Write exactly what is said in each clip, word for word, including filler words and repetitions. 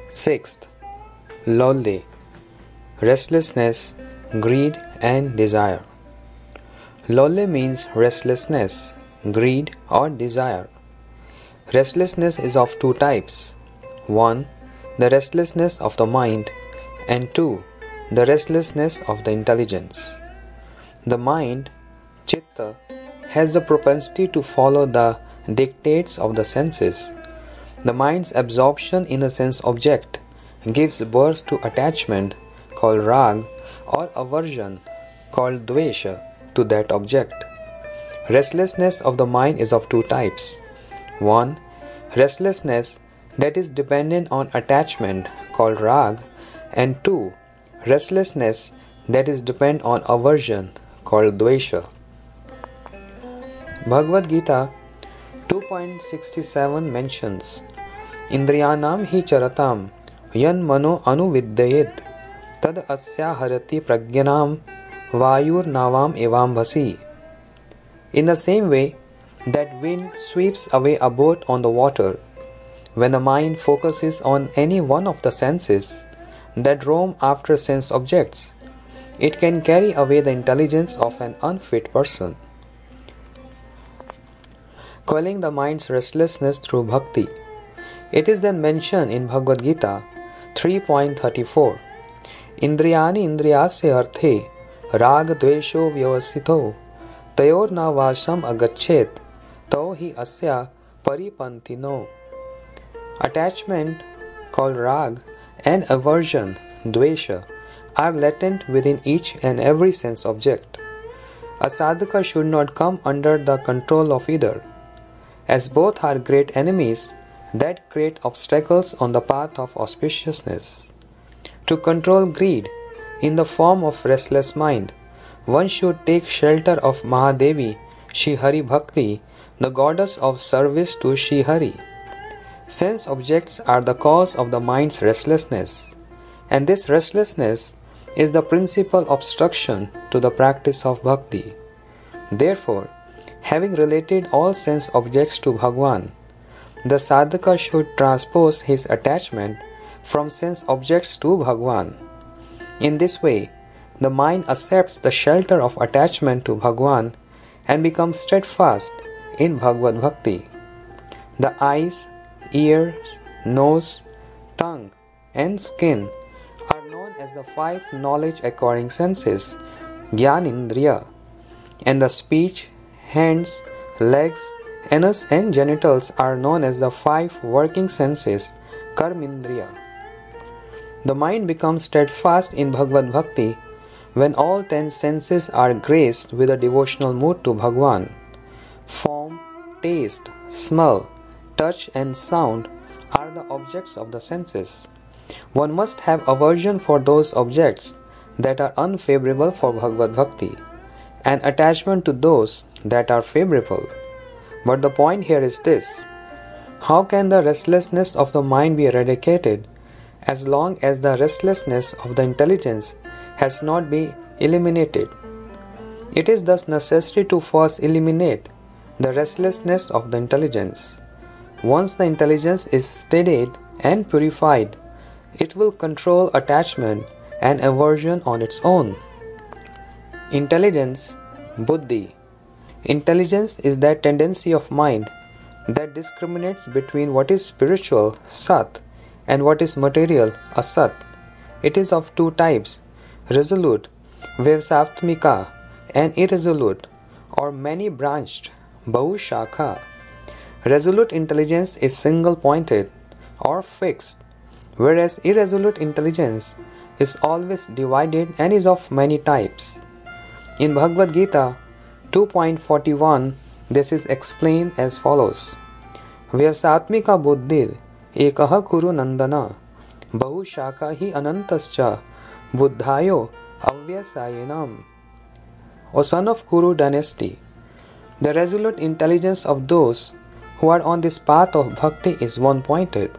Sixth, lolle, restlessness, greed and desire. Lolle means restlessness, greed or desire. Restlessness is of two types. One, the restlessness of the mind, and two, the restlessness of the intelligence. The mind, chitta, has the propensity to follow the dictates of the senses. The mind's absorption in a sense object gives birth to attachment called rag or aversion called dvesha to that object. Restlessness of the mind is of two types. One, restlessness that is dependent on attachment called rag, and two, restlessness that is dependent on aversion called dvesha. Bhagavad Gita two point sixty-seven mentions Indriyanam hi charatam yan mano anuvidyayet tad asya harati pragyanam vayur navam evam bhasi. In the same way that wind sweeps away a boat on the water, when the mind focuses on any one of the senses that roam after sense objects, it can carry away the intelligence of an unfit person. Quelling the mind's restlessness through bhakti. It is then mentioned in Bhagavad Gita three point thirty-four, Indriyani indriyasya arthe rag dvesho vyavasito tayor na vasham agachet tau hi asya paripantino. Attachment called rag and aversion dvesha are latent within each and every sense object. A sadhaka should not come under the control of either, as both are great enemies that create obstacles on the path of auspiciousness. To control greed in the form of restless mind, one should take shelter of Mahadevi, Shri Hari Bhakti, the goddess of service to Shri Hari. Sense objects are the cause of the mind's restlessness, and this restlessness is the principal obstruction to the practice of bhakti. Therefore, having related all sense objects to Bhagwan, the sadhaka should transpose his attachment from sense objects to Bhagwan. In this way, the mind accepts the shelter of attachment to Bhagwan and becomes steadfast in Bhagavad Bhakti. The eyes, ears, nose, tongue, and skin are known as the five knowledge-acquiring senses, Gyanindriya, and the speech, hands, legs, anus and genitals are known as the five working senses, Karmindriya. The mind becomes steadfast in Bhagavad Bhakti when all ten senses are graced with a devotional mood to Bhagwan. Form, taste, smell, touch and sound are the objects of the senses. One must have aversion for those objects that are unfavorable for Bhagavad Bhakti and attachment to those that are favorable. But the point here is this: how can the restlessness of the mind be eradicated as long as the restlessness of the intelligence has not been eliminated? It is thus necessary to first eliminate the restlessness of the intelligence. Once the intelligence is steadied and purified, it will control attachment and aversion on its own. Intelligence, buddhi. Intelligence is that tendency of mind that discriminates between what is spiritual, sat, and what is material, asat. It is of two types, resolute, vyavasatmika, and irresolute, or many-branched, bahushakha. Resolute intelligence is single-pointed or fixed, whereas irresolute intelligence is always divided and is of many types. In Bhagavad Gita two point forty-one, this is explained as follows: Vyavasatmika buddhir ekaha kuru nandana bahushaka hi anantascha buddhayo avyasayenam. O son of Kuru dynasty, the resolute intelligence of those who are on this path of bhakti is one-pointed,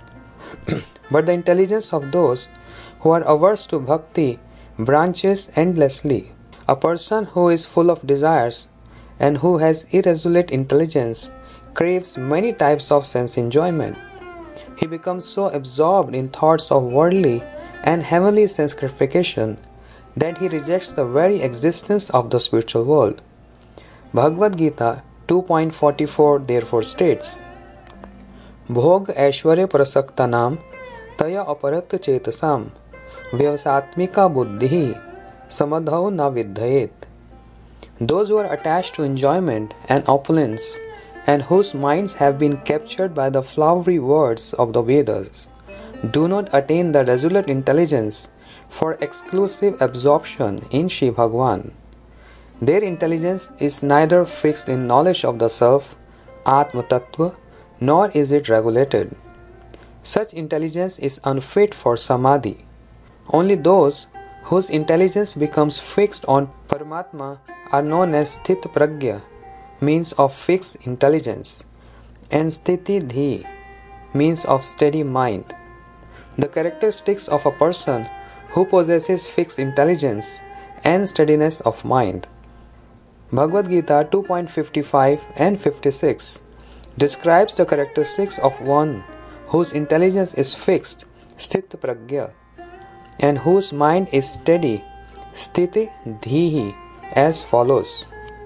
but the intelligence of those who are averse to bhakti branches endlessly. A person who is full of desires and who has irresolute intelligence craves many types of sense enjoyment. He becomes so absorbed in thoughts of worldly and heavenly sense gratification that he rejects the very existence of the spiritual world. Bhagavad Gita two point forty-four therefore states, Bhog Aishwarya Prasaktanam Taya Aparat Chetasam Vyavasatmika Buddhi Samadhau Na Vidhayet. Those who are attached to enjoyment and opulence and whose minds have been captured by the flowery words of the Vedas do not attain the resolute intelligence for exclusive absorption in Shri Bhagavan. Their intelligence is neither fixed in knowledge of the self, Atma Tattva, nor is it regulated. Such intelligence is unfit for Samadhi. Only those whose intelligence becomes fixed on Paramatma are known as Sthit Pragya, means of fixed intelligence, and Sthiti Dhi, means of steady mind. The characteristics of a person who possesses fixed intelligence and steadiness of mind. Bhagavad Gita two point fifty-five and fifty-six describes the characteristics of one whose intelligence is fixed, Sthit Pragya, and whose mind is steady, Sthiti Dhihi, as follows.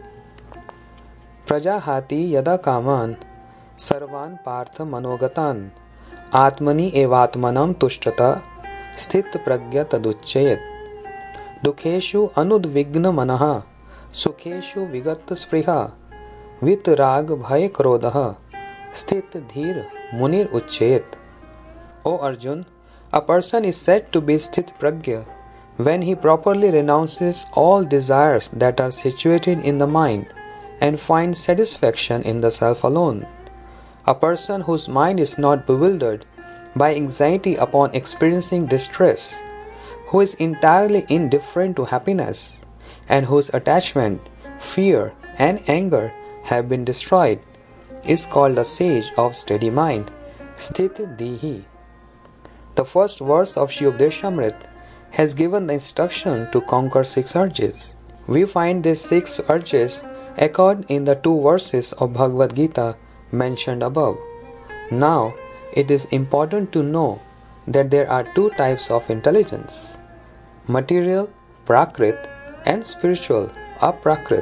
Prajahati yada kaman sarvan partha manogatan atmani evatmanam tushtata sthit pragya taducchayet dukheshu anudvigna manaha sukheshu vigatta spriha vit rag bhay krodha sthit dhir munir uchchet. O Arjun, a person is said to be sthit pragya when he properly renounces all desires that are situated in the mind and finds satisfaction in the self alone. A person whose mind is not bewildered by anxiety upon experiencing distress, who is entirely indifferent to happiness, and whose attachment, fear, and anger have been destroyed, is called a sage of steady mind, Sthit Dhihi. The first verse of Shri Updeshamrit has given the instruction to conquer six urges. We find these six urges echoed in the two verses of Bhagavad Gita mentioned above. Now, it is important to know that there are two types of intelligence: material, prakrit, and spiritual, aprakrit.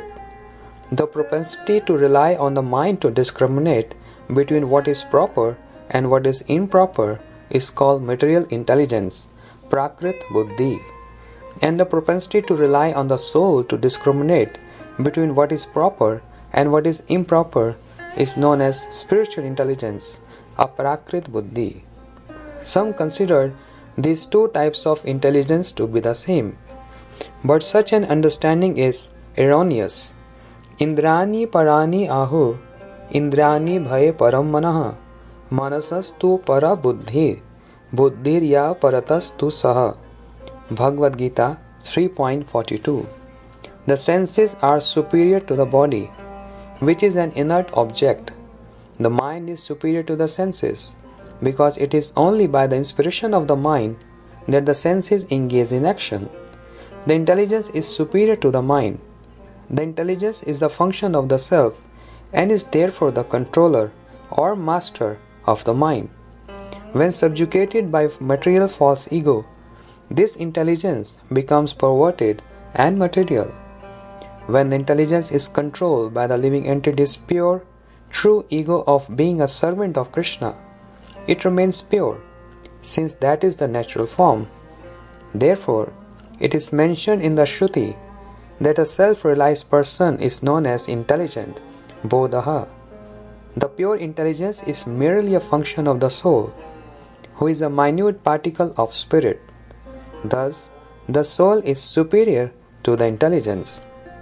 The propensity to rely on the mind to discriminate between what is proper and what is improper is called material intelligence, prakrit buddhi, and the propensity to rely on the soul to discriminate between what is proper and what is improper is known as spiritual intelligence, aprakrit buddhi. Some consider these two types of intelligence to be the same, but such an understanding is erroneous. Indrani parani ahu, indrani bhaye param manaha, manasastu para buddhi, buddhirya paratastu saha. Bhagavad Gita three point forty-two. The senses are superior to the body, which is an inert object. The mind is superior to the senses, because it is only by the inspiration of the mind that the senses engage in action. The intelligence is superior to the mind. The intelligence is the function of the self and is therefore the controller or master of the mind. When subjugated by material false ego, this intelligence becomes perverted and material. When the intelligence is controlled by the living entity's pure, true ego of being a servant of Krishna, it remains pure, since that is the natural form. Therefore, it is mentioned in the Shruti that a self-realized person is known as intelligent, bodhaha. The pure intelligence is merely a function of the soul, who is a minute particle of spirit. Thus, the soul is superior to the intelligence.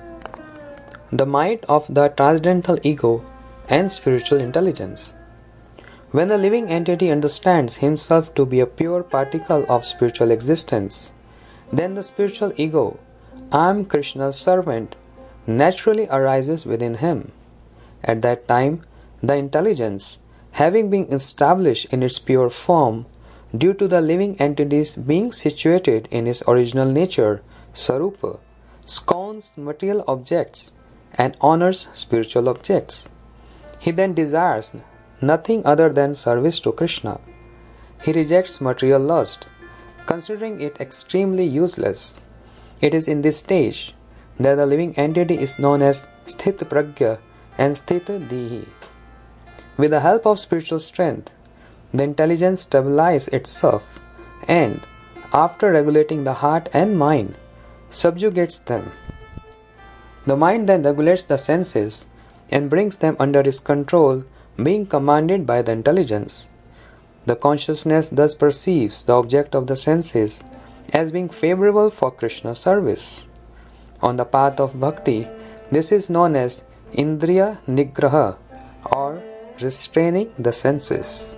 The might of the transcendental ego and spiritual intelligence. When the living entity understands himself to be a pure particle of spiritual existence, then the spiritual ego, I am Krishna's servant, naturally arises within him. At that time, the intelligence, having been established in its pure form, due to the living entities being situated in its original nature, Sarupa, scorns material objects and honors spiritual objects. He then desires nothing other than service to Krishna. he rejects material lust, considering it extremely useless. It is in this stage that the living entity is known as Sthit Pragya and Sthit Dihi. With the help of spiritual strength, the intelligence stabilizes itself and, after regulating the heart and mind, subjugates them. The mind then regulates the senses and brings them under its control, being commanded by the intelligence. The consciousness thus perceives the object of the senses as being favorable for Krishna service. On the path of bhakti, this is known as Indriya Nigraha, or restraining the senses.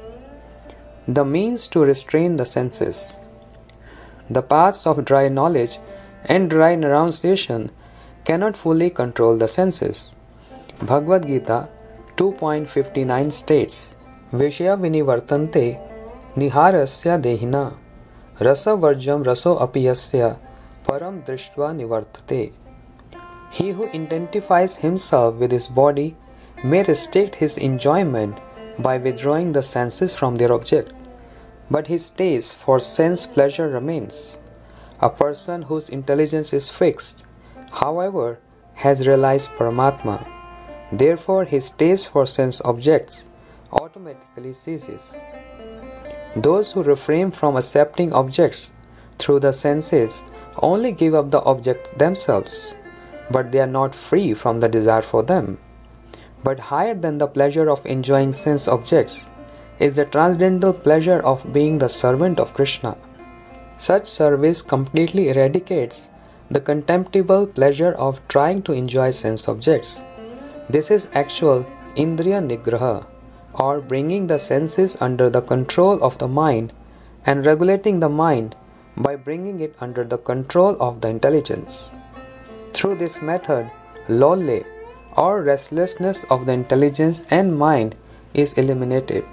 The means to restrain the senses. The paths of dry knowledge and dry renunciation cannot fully control the senses. Bhagavad Gita two point fifty-nine states, Vishya vinivartante niharasya dehina rasa varjam raso apiyasya param drishtva nivartate. He who identifies himself with his body may restrict his enjoyment by withdrawing the senses from their object, but his taste for sense pleasure remains. A person whose intelligence is fixed, however, has realized Paramatma. Therefore, his taste for sense objects automatically ceases. Those who refrain from accepting objects through the senses only give up the objects themselves, but they are not free from the desire for them. But higher than the pleasure of enjoying sense objects is the transcendental pleasure of being the servant of Krishna. Such service completely eradicates the contemptible pleasure of trying to enjoy sense objects. This is actual Indriya Nigraha, or bringing the senses under the control of the mind and regulating the mind by bringing it under the control of the intelligence. Through this method, lolle, or restlessness of the intelligence and mind, is eliminated.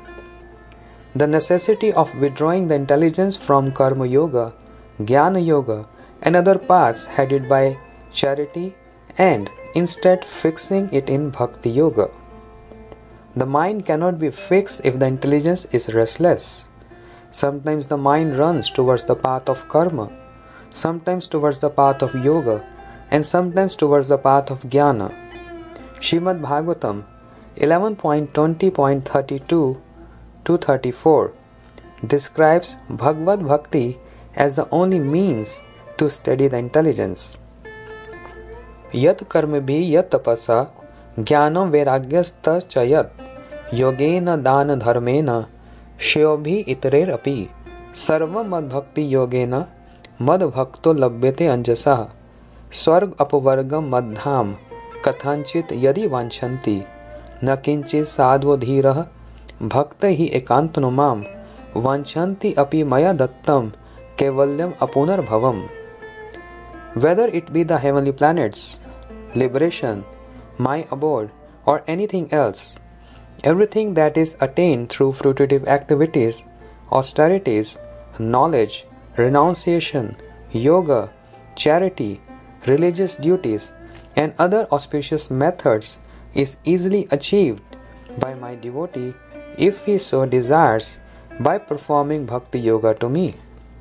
The necessity of withdrawing the intelligence from Karma Yoga, Jnana Yoga, and other paths headed by charity, and instead fixing it in Bhakti Yoga. The mind cannot be fixed if the intelligence is restless. Sometimes the mind runs towards the path of karma, sometimes towards the path of yoga, and sometimes towards the path of jnana. Srimad Bhagavatam eleven point twenty point thirty-two to thirty-four describes Bhagavad Bhakti as the only means to steady the intelligence. Yat karmabhi yat tapasa jnanam vairagyasta chayat yogena dana dharmena shayobhi iterer api sarvam mad bhakti yogena mad bhakto labhyate anjasa swarg apvargam madham kathanchit yadi vanchanti na kinchit sadvo dhirah bhakta hi ekantano mam vanchanti api maya dattam kevalyam apunar bhavam. Whether it be the heavenly planets, liberation, my abode, or anything else, everything that is attained through fruitive activities, austerities, knowledge, renunciation, yoga, charity, religious duties, and other auspicious methods is easily achieved by my devotee if he so desires by performing bhakti yoga to me.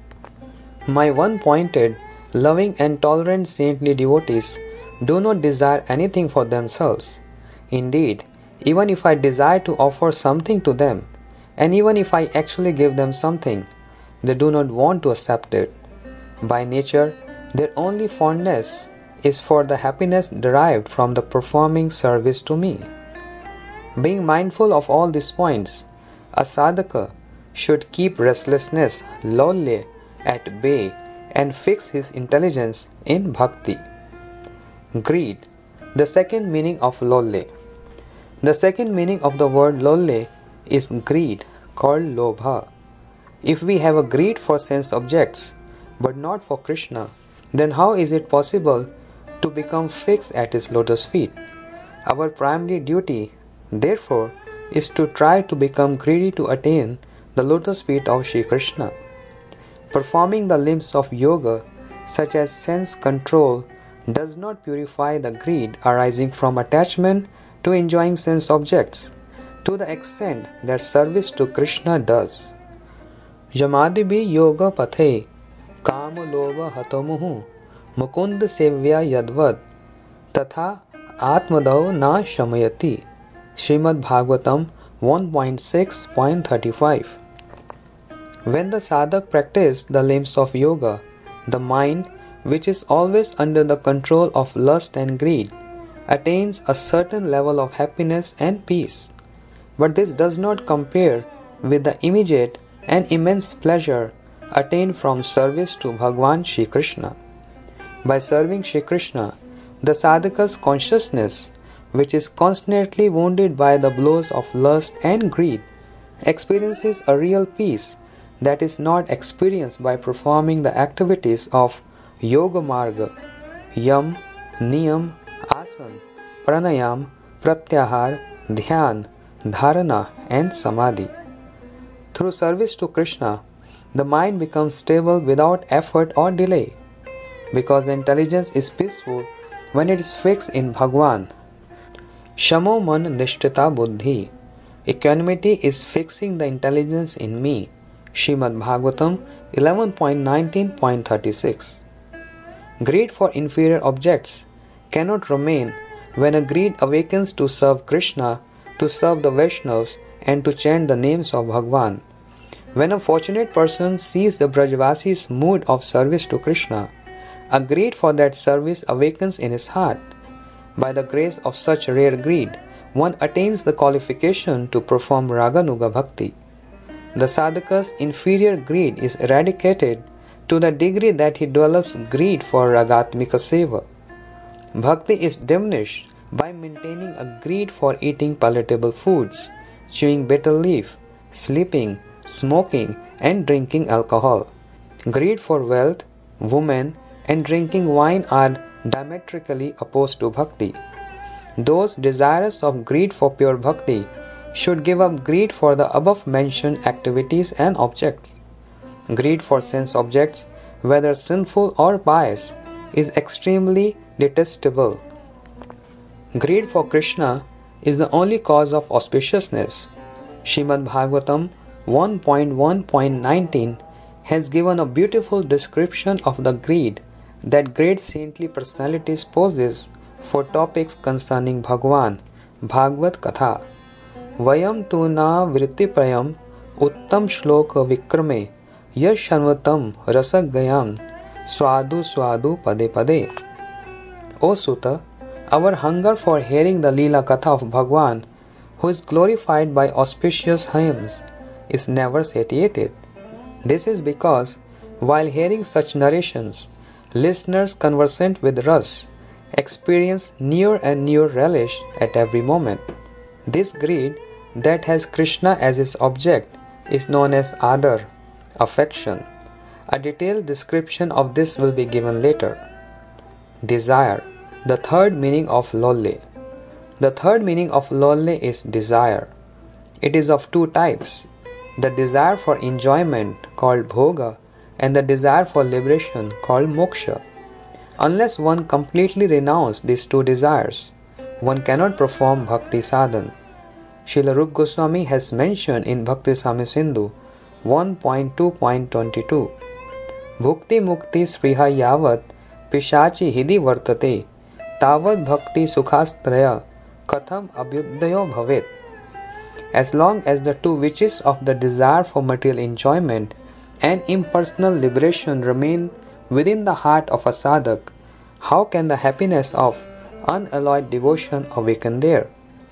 My one-pointed, loving and tolerant saintly devotees do not desire anything for themselves. Indeed, even if I desire to offer something to them, and even if I actually give them something, they do not want to accept it. By nature, their only fondness is for the happiness derived from the performing service to me. Being mindful of all these points, a sadhaka should keep restlessness, lolle, at bay and fix his intelligence in bhakti. Greed, the second meaning of lolle. The second meaning of the word lolle is greed, called lobha. If we have a greed for sense objects, but not for Krishna, then how is it possible to become fixed at his lotus feet? Our primary duty, therefore, is to try to become greedy to attain the lotus feet of Shri Krishna. Performing the limbs of yoga, such as sense control, does not purify the greed arising from attachment to enjoying sense objects to the extent that service to Krishna does. Jamadibi yoga pathe काम लोभ हतमुहु मुकुंद सेव्या यद्वद तथा आत्मदौ ना शमयति. Srimad Bhagavatam one point six point thirty-five. When the sadhak practices the limbs of yoga, the mind, which is always under the control of lust and greed, attains a certain level of happiness and peace. But this does not compare with the immediate and immense pleasure attained from service to Bhagwan Shri Krishna. By serving Shri Krishna, the sadhaka's consciousness, which is constantly wounded by the blows of lust and greed, experiences a real peace that is not experienced by performing the activities of Yoga Marga, Yam, Niyam, Asan, Pranayam, Pratyahar, Dhyan, Dharana and Samadhi. Through service to Krishna, the mind becomes stable without effort or delay, because the intelligence is peaceful when it is fixed in Bhagwan. Shamo man nishtita buddhi. Equanimity is fixing the intelligence in me. Srimad Bhagavatam eleven point nineteen point thirty-six. Greed for inferior objects cannot remain when a greed awakens to serve Krishna, to serve the Vaishnavas, and to chant the names of Bhagwan. When a fortunate person sees the Brajvasi's mood of service to Krishna, a greed for that service awakens in his heart. By the grace of such rare greed, one attains the qualification to perform Raganuga Bhakti. The sadhaka's inferior greed is eradicated to the degree that he develops greed for Ragatmika Seva. Bhakti is diminished by maintaining a greed for eating palatable foods, chewing bitter leaf, sleeping, smoking and drinking alcohol. Greed for wealth, women and drinking wine are diametrically opposed to bhakti. Those desirous of greed for pure bhakti should give up greed for the above mentioned activities and objects. Greed for sense objects, whether sinful or pious, is extremely detestable. Greed for Krishna is the only cause of auspiciousness. Srimad Bhagavatam one point one point nineteen has given a beautiful description of the greed that great saintly personalities possess for topics concerning Bhagwan, Bhagavad Katha. Vayam tu na vrittiprayam uttam shloka vikrame yashanvatam rasagayam swadu swadu pade pade. O Sutta, our hunger for hearing the Leela Katha of Bhagwan, who is glorified by auspicious hymns, is never satiated. This is because, while hearing such narrations, listeners conversant with Ras experience newer and newer relish at every moment. This greed that has Krishna as its object is known as Adar, affection. A detailed description of this will be given later. Desire, the third meaning of lolle. The third meaning of lolle is desire. It is of two types: the desire for enjoyment called bhoga and the desire for liberation called moksha. Unless one completely renounces these two desires, one cannot perform bhakti sadhan. Srila Rupa Goswami has mentioned in Bhakti Rasamrita Sindhu one point two point twenty-two, Bhukti mukti spriha yavat pishachi hidi vartate tavad bhakti sukhastraya katham abhyudayo bhavet. As long as the two witches of the desire for material enjoyment and impersonal liberation remain within the heart of a sadhak, how can the happiness of unalloyed devotion awaken there?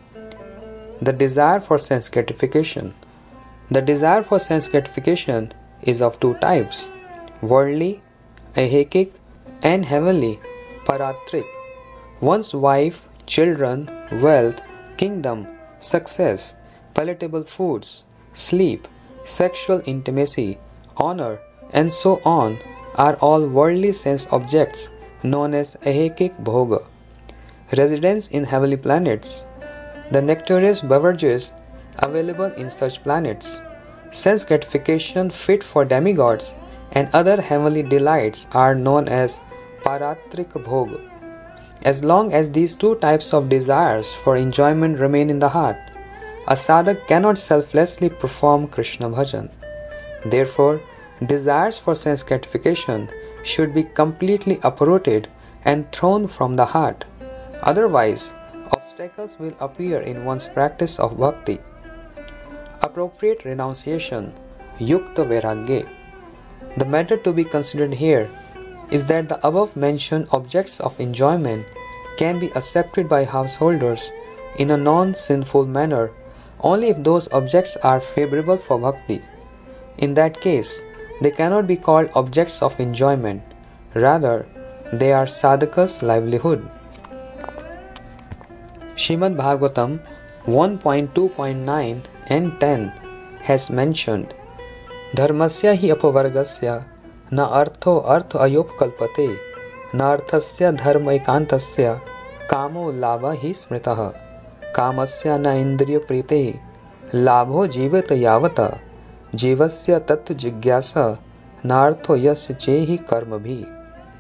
The desire for sense gratification. The desire for sense gratification is of two types: worldly, ahekik, and heavenly, paratrik. One's wife, children, wealth, kingdom, success, palatable foods, sleep, sexual intimacy, honor, and so on are all worldly sense objects known as ahekik bhoga. Residence in heavenly planets, the nectareous beverages available in such planets, sense gratification fit for demigods, and other heavenly delights are known as paratrik bhoga. As long as these two types of desires for enjoyment remain in the heart, a sadhak cannot selflessly perform Krishna bhajan. Therefore, desires for sense gratification should be completely uprooted and thrown from the heart. Otherwise, obstacles will appear in one's practice of bhakti. Appropriate renunciation, yukta vairagya. The matter to be considered here is that the above mentioned objects of enjoyment can be accepted by householders in a non-sinful manner only if those objects are favorable for bhakti. In that case, they cannot be called objects of enjoyment. Rather, they are sadhaka's livelihood. Srimad Bhagavatam one point two point nine and ten has mentioned, Dharmasya hi apavargasya na artho artho ayopkalpate na arthasya dharma ekantasya kamo lava hi smritaha kamasya na indriya prite labho jivata yavata jivasya tattva jigyasa nartho yasya chehi karma bhi.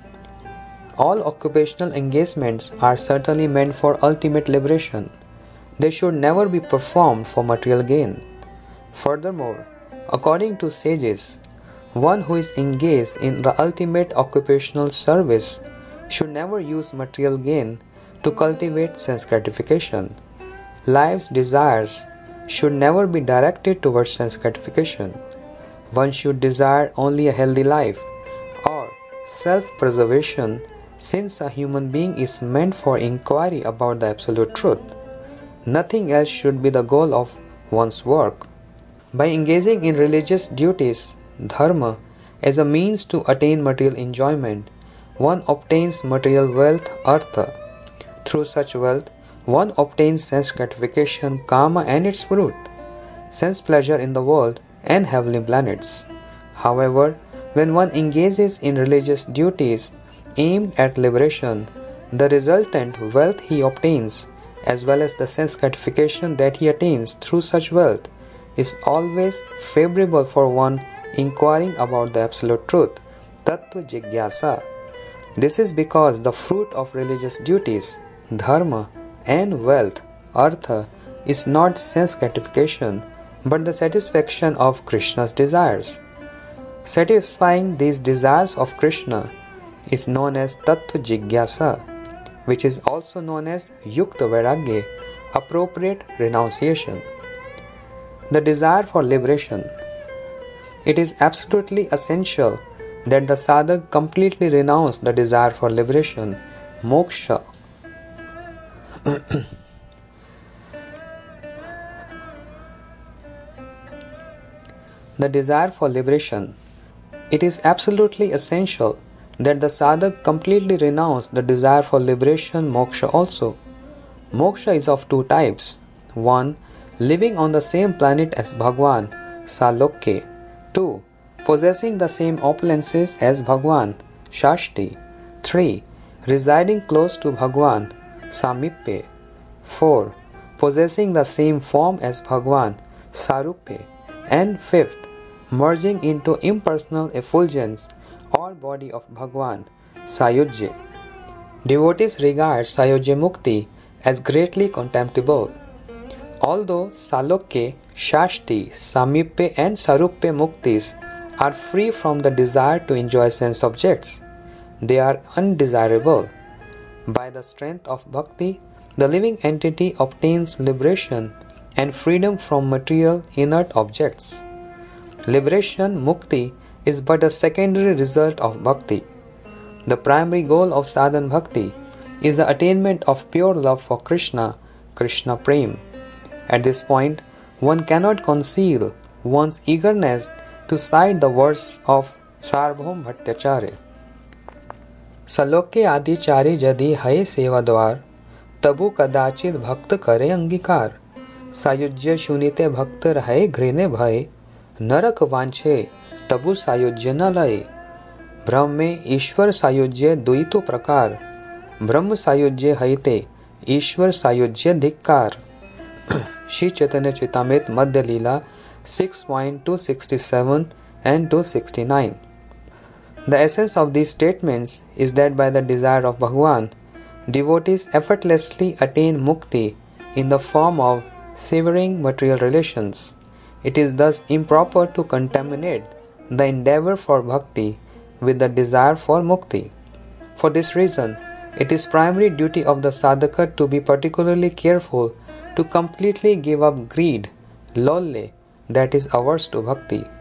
All occupational engagements are certainly meant for ultimate liberation. They should never be performed for material gain. Furthermore, according to sages, one who is engaged in the ultimate occupational service should never use material gain to cultivate sense gratification. Life's desires should never be directed towards sense gratification. One should desire only a healthy life or self-preservation, since a human being is meant for inquiry about the absolute truth. Nothing else should be the goal of one's work. By engaging in religious duties, dharma, as a means to attain material enjoyment, one obtains material wealth, artha. Through such wealth, one obtains sense gratification, kama and its fruit, sense pleasure in the world and heavenly planets. However, when one engages in religious duties aimed at liberation, the resultant wealth he obtains, as well as the sense gratification that he attains through such wealth, is always favorable for one inquiring about the absolute truth, tattva jigyasa. This is because the fruit of religious duties, dharma, and wealth, artha, is not sense gratification, but the satisfaction of Krishna's desires. Satisfying these desires of Krishna is known as tattva jigyasa, which is also known as yukta vairagya, appropriate renunciation. The desire for liberation. It is absolutely essential that the sadhak completely renounce the desire for liberation, moksha. The desire for liberation. It is absolutely essential that the sadhak completely renounce the desire for liberation, moksha also. Moksha is of two types. one. Living on the same planet as Bhagwan, Salokya. two. Possessing the same opulences as Bhagwan, Shashti. three. Residing close to Bhagwan, Samipya. four. Possessing the same form as Bhagwan, Sarupya. And fifth. Merging into impersonal effulgence or body of Bhagwan, Sayujya. Devotees regard Sayujya Mukti as greatly contemptible. Although Salokya, Shashti, Samipya and Sarupya Muktis are free from the desire to enjoy sense objects, they are undesirable. By the strength of bhakti, the living entity obtains liberation and freedom from material inert objects. Liberation, mukti, is but a secondary result of bhakti. The primary goal of sadhana bhakti is the attainment of pure love for Krishna, Krishna Prem. At this point, one cannot conceal one's eagerness to cite the words of Sarvabhauma Bhattacharya. Salokya adi chari jadi hai seva dwar, tabu kadachit bhakt kare angikar. Sayujya shunite bhakt rahe घृणे भय, नरक वांछे तबु सायुज्य न लय. ब्रह्म में ईश्वर सायुज्य द्वैतो प्रकार, ब्रह्म सायुज्य हईते ईश्वर सायुज्य धिक्कार. Shri Chaitanya Charitamrita Madhya Leela six point two sixty-seven and two sixty-nine. The essence of these statements is that by the desire of Bhagwan, devotees effortlessly attain mukti in the form of severing material relations. It is thus improper to contaminate the endeavor for bhakti with the desire for mukti. For this reason, it is primary duty of the sadhaka to be particularly careful to completely give up greed, lolle, that is averse to bhakti,